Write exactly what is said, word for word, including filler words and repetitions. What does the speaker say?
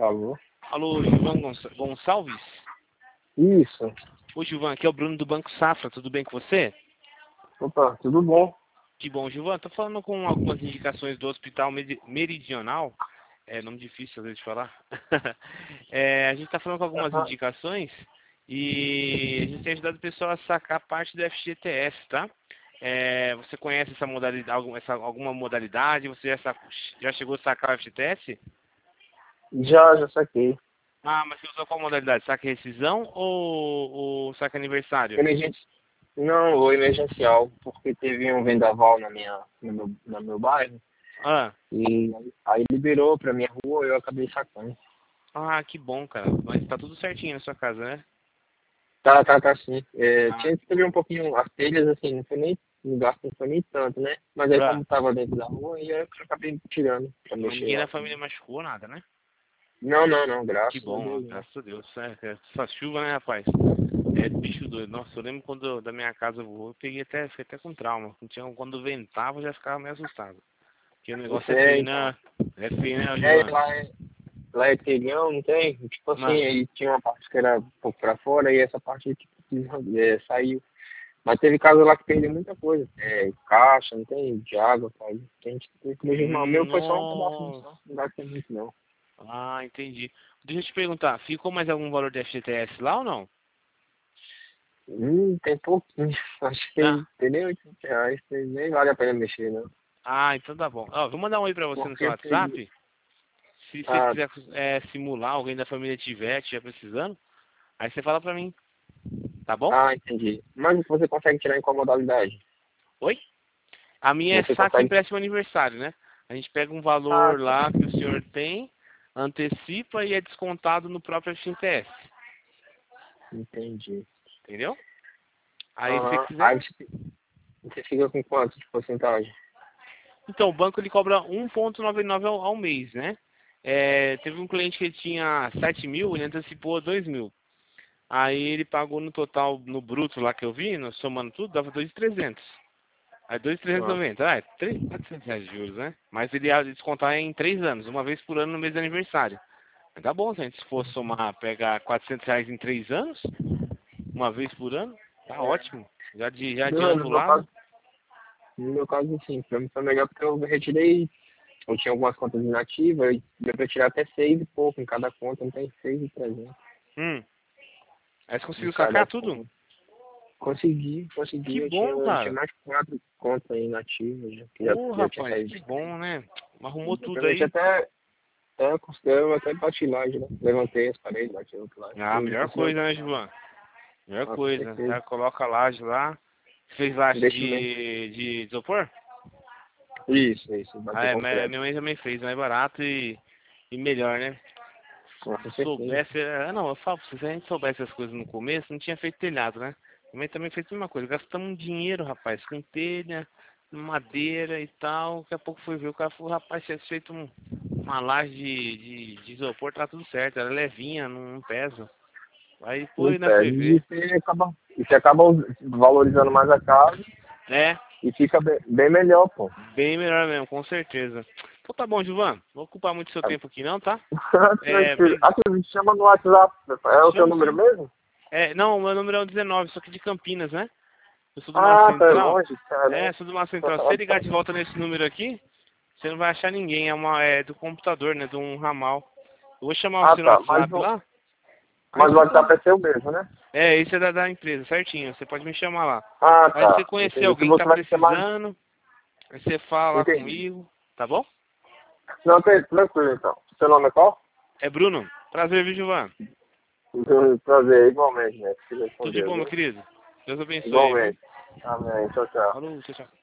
Alô? Alô, Gilvan Gonç- Gonçalves? Isso. Ô, Gilvan, aqui é o Bruno do Banco Safra, tudo bem com você? Opa, tudo bom? Que bom, Gilvan. Tô falando com algumas indicações do Hospital Medi- Meridional. É nome difícil às vezes de falar. É, a gente tá falando com algumas Aham. indicações e a gente tem ajudado o pessoal a sacar parte do F G T S, tá? É, você conhece essa modalidade, algum- essa, alguma modalidade? Você já, sa- já chegou a sacar o F G T S? Já, já saquei. Ah, mas você usou qual modalidade? Saque rescisão ou, ou saque aniversário? Emergência. Não, o emergencial, porque teve um vendaval na minha, no, meu, no meu bairro Ah, e aí liberou pra minha rua e eu acabei sacando. ah, que bom, cara. Mas tá tudo certinho na sua casa, né? Tá, tá, tá sim. É, Ah, tinha que ter um pouquinho as telhas, assim, não foi nem, o gasto não foi nem tanto, né? Mas aí ah. como tava dentro da rua, aí eu acabei tirando pra Mas mexer ninguém lá. da família machucou nada, né? Não, não, não, Que graças a bom, ó, Deus, não. graças a Deus. É, é, essa chuva, né, rapaz? É bicho doido. Nossa, eu lembro quando eu- da minha casa voou, eu peguei até, fiquei até com trauma. Não tinha, quando ventava, eu já ficava meio assustado. Porque o negócio Isso é é, feio, então. né? É feio, né, É, Gilvan? lá é, lá é telhão, não tem? Tipo assim, Mano, aí tinha uma parte que era um pouco pra fora e essa parte tipo, é, saiu. Mas teve casa lá que perdeu muita coisa. É, caixa, não tem? De água, tá? Tem que ter que legislar. O meu foi só um pedacinho nossa. só. Não dá pra ter muito, não. Ah, entendi. Deixa eu te perguntar, ficou mais algum valor de F G T S lá ou não? Hum, tem pouquinho. Acho que Ah, tem nem oitocentos reais. tem- Nem vale a pena mexer, não. ah, então tá bom. Ó, vou mandar um oi pra você no Porque seu eu peguei. WhatsApp. Se você Ah, quiser é, simular, alguém da família tiver, estiver precisando, aí você fala pra mim, tá bom? ah, entendi. Mas você consegue tirar em qual modalidade? Oi? A minha é Você saque e consegue. empréstimo aniversário, né? A gente pega um Ah, valor tá. lá que o senhor tem, antecipa e é descontado no próprio F G T S, Entendi. entendeu? Aí se você Aham. Aí quiser. você você fica com quanto de porcentagem? Então, o banco ele cobra um vírgula noventa e nove ao, ao mês, né? É, teve um cliente que tinha sete mil, ele antecipou dois mil. Aí ele pagou no total, no bruto lá que eu vi, no- somando tudo, dava dois mil e trezentos. Aí dois mil trezentos e Ah, noventa, ah, é três mil e quatrocentos reais de juros, né? Mas ele ia descontar em três anos, uma vez por ano no mês de aniversário. Mas tá bom, se a gente for somar, pegar quatrocentos reais em três anos, uma vez por ano, tá é. ótimo. Já, de, já Não, adianta no o meu lado. caso, no meu caso, sim, pra mim foi melhor porque eu retirei, eu tinha algumas contas inativas, e deu pra tirar até seis e pouco em cada conta, não tem seis e trezentos Hum, aí você em conseguiu cada sacar tudo? conta. Consegui, consegui, Que eu tinha, bom, eu tinha cara. mais de quatro contas inativas, já, que já, Ô, já tinha rapaz, saído que da bom, empresa. né? Arrumou Deu pra tudo mexer aí. até, até, considero até bati lá, né? Levantei as paredes, bati outro lá. Ah, Eu melhor considero coisa, né, trabalho. Gilvan? Melhor Ah, com coisa. certeza. Já coloca a laje lá. Fez laje Investimento. de, de isopor? Isso, isso, Ah, bater é, minha concreto. minha mãe também fez, mais barato e, e melhor, né? Ah, com Se certeza. soubesse, ah, não, eu falo pra você, se a gente soubesse as coisas no começo, não tinha feito telhado, né? Minha mãe também fez a mesma coisa, gastamos um dinheiro, rapaz, com telha, madeira e tal. Daqui a pouco foi ver, o cara falou, rapaz, tinha feito um, uma laje de, de, de isopor, tá tudo certo, era levinha, não, não pesa. Aí Não foi, né, foi perde. E ver. você acaba, e você acaba valorizando mais a casa É, e fica bem, bem melhor, pô. bem melhor mesmo, com certeza. Então tá bom, Gilvan, não vou ocupar muito seu tempo aqui não, tá? É, Tranquilo. bri- Aqui, me chama no WhatsApp. É o seu chamo número sim. mesmo? É, não, meu número é o dezenove, só que de Campinas, né? Eu sou do Mar Ah, tá é Central. longe, É, caramba. sou do Mar Central. Se você ligar de volta nesse número aqui, você não vai achar ninguém. É, uma, é do computador, né? De um ramal. Eu vou chamar Ah, você no tá. Mas, WhatsApp o- lá. Aí mas o você WhatsApp conhece. é seu mesmo, né? É, esse é da, da empresa, certinho. Você pode me chamar lá. Ah, Aí se tá. você conhecer Entendi. Se alguém que tá você vai me chamar. precisando, aí você fala lá Entendi. comigo, tá bom? Não, tem, tranquilo então. Seu nome é qual? É Bruno. Prazer, viu, Gilvan? Prazer, igualmente, né? Fica com Tudo de Deus, bom, meu viu? querido. Deus abençoe, viu? Igualmente. Amém. Tchau, tchau. Falou, tchau, tchau.